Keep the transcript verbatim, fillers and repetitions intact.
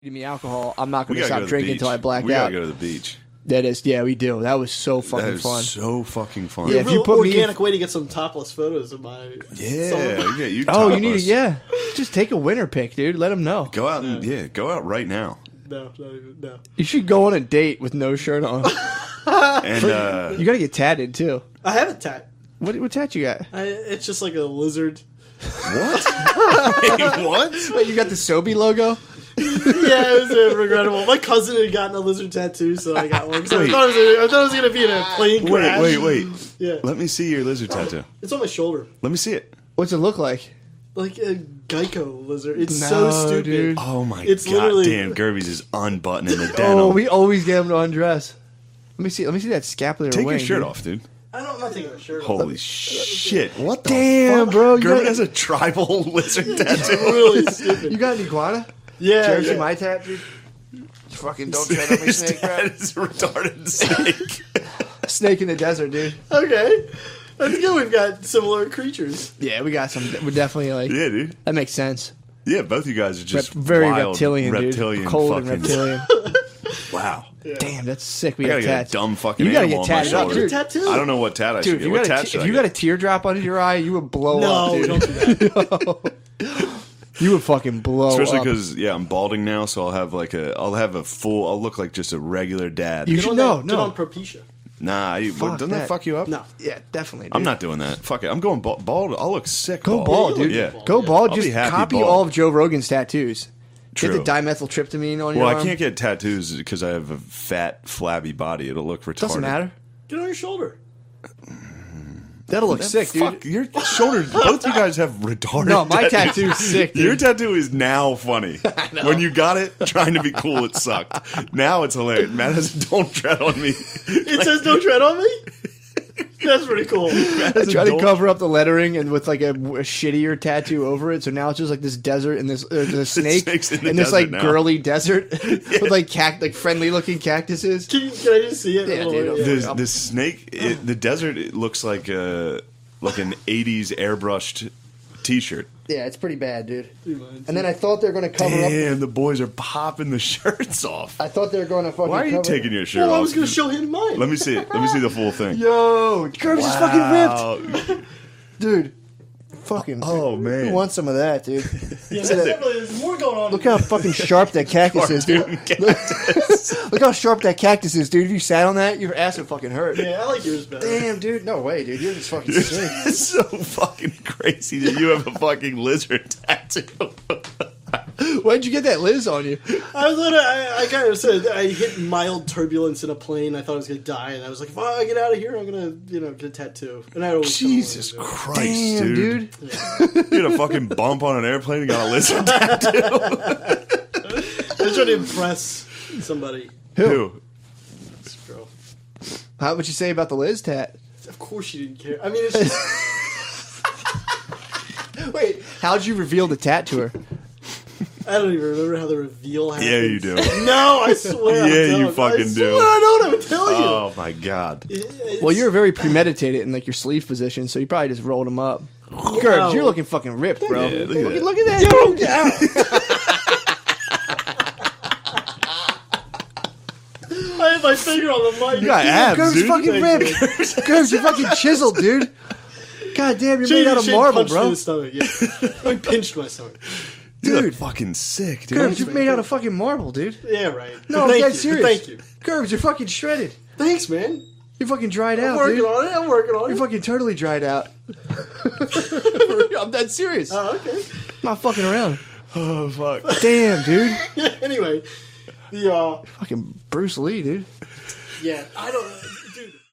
Give me alcohol. I'm not going We to gotta stop go to the drinking beach. until I black We out. gotta go to the beach. That is, yeah, we do. That was so fucking That is fun. so fucking fun. Yeah, Yeah, if real you put me- organic way to get some topless photos of my. Yeah, yeah. You Oh, you need to, topless. yeah. Just take a winner pick, dude. Let them know. Go out and yeah, go out right now. No, not even, no. You should go on a date with no shirt on. And uh, You got to get tatted too. I have a tat. What what tat you got? I, it's just like a lizard. what? Wait, what? Wait, you got the Sobe logo? Yeah, it was uh, regrettable. My cousin had gotten a lizard tattoo, so I got one. So I Wait. thought, it was, I thought it was gonna be in a plane Wait, crash. wait, wait. Yeah, Let me see your lizard tattoo. it's on my shoulder, Let me see it. What's it look like? like a Geico lizard. It's No, so stupid. dude. Oh my It's god literally- damn, Gerby's is unbuttoning the denim. Oh, we always get him to undress. Let me see. Let me see that scapular Take wing. your shirt dude. off, dude. I don't, I'm not taking a shirt off. Holy shit. What the Damn, fuck? bro, you Gerby got- has a tribal lizard It's tattoo. really stupid. You got an iguana? yeah, Did you ever yeah. see my tat, dude? Fucking don't tread on me, snake, bro. That is a retarded snake. Snake in the desert, dude. Okay, that's good. We've got similar creatures. Yeah, we got some. We're definitely like yeah, dude. that makes sense. Yeah, both you guys are Rep, just very wild, reptilian, reptilian, dude. Cold fucking, and reptilian. Wow. Damn, that's sick. We I got gotta get a tats. dumb fucking You gotta animal get on my tatted up, shoulder. dude. Tattoo. I don't know what tat I should Dude, get. if you, What got a, tat te- should if I you get? got a teardrop under your eye, you would blow No, up, dude. don't do that. You would fucking blow Especially up. because yeah, I'm balding now, so I'll have like a, I'll have a full, I'll look like just a regular dad. You Get should on know. that- Get No. on Propecia. Nah, you, what, Fuck doesn't that. that. fuck you up? No. Yeah, definitely. Dude. I'm not doing that. Fuck it, I'm going bald. bald I'll look sick. Go bald, bald, dude. Yeah. Go bald. I'll Just be happy copy bald. all of Joe Rogan's tattoos. True. Get the dimethyltryptamine on your Well, I arm. can't get tattoos because I have a fat, flabby body. It'll look retarded. Doesn't matter. Get on your shoulder. That'll look That- sick, dude. fuck, your shoulders. Both you guys have retarded. No, my tattoos. tattoo's sick, dude. Your tattoo is now funny. When you got it, trying to be cool, it sucked. Now it's hilarious. Matt has don't tread on me. It says "Don't tread on me." That's pretty cool. I try to cover up the lettering and with like a, a shittier tattoo over it, so now it's just like this desert and this uh, the snake snake's in the and this desert like now. girly desert with like cact like friendly looking cactuses. Can, you, can I just see it? Yeah, A little dude, bit? The, the snake, it, the desert, it looks like a like an eighties airbrushed T-shirt. Yeah, it's pretty bad, dude. Pretty much. And then I thought they were going to cover up. Damn, the boys are popping the shirts off. I thought they were going to fucking. Why are you cover- taking your shirt Well, off? I was going to show him mine. Let me see it. Let me see the full thing. Yo, Curves is fucking Wow. ripped, dude. Fucking. Oh, man. Who wants some of that, dude? Yeah, there's, definitely, there's more going on. Look how fucking sharp that cactus is, dude. Look how sharp that cactus is, dude. If you sat on that, your ass would fucking hurt. Yeah, I like yours better. Damn, dude. No way, dude. You're just fucking sick. It's so fucking crazy that you have a fucking lizard tattoo. Why'd you get that Liz on you? I was gonna, I, I kind of said I hit mild turbulence in a plane. I thought I was gonna die, and I was like, if I get out of here, I'm gonna, you know, get a tattoo. And I always kinda Jesus wanted to do it. Christ, Damn, dude. dude. You had a fucking bump on an airplane and got a lizard tattoo. I was trying to impress somebody. Who? This girl. How would you say about the Liz tat? Of course, she didn't care. I mean, it's just. Wait, how'd you reveal the tat to her? I don't even remember how the reveal happened. Yeah, you do. No, I swear. Yeah, I you don't. fucking I do. Swear I don't. I would tell you. Oh my god. It's- Well, you're very premeditated in like your sleeve position, so you probably just rolled him up. Gerbs, you're looking fucking ripped, bro. Yeah, look at that. Look at that. Yo, dude. I had my finger on the mic. You got abs, Gerbs dude. fucking Thank ripped. you. Gerbs, you're fucking chiseled, dude. God damn, you're Shane- made out of Shane marble, punched me in bro. the stomach. Yeah. I pinched my stomach. Dude, Dude. fucking sick, dude. Gerbs, you're made out of fucking marble, dude. Yeah, right. No, I'm thank dead you. serious. Thank you. Gerbs, you're fucking shredded. Thanks, man. You're fucking dried I'm out, working dude. on it. I'm working on You're it. fucking totally dried out. I'm dead serious. I'm Oh, okay. not fucking around. Oh fuck. Damn, dude. Anyway, the uh, Fucking Bruce Lee, dude. yeah, I don't.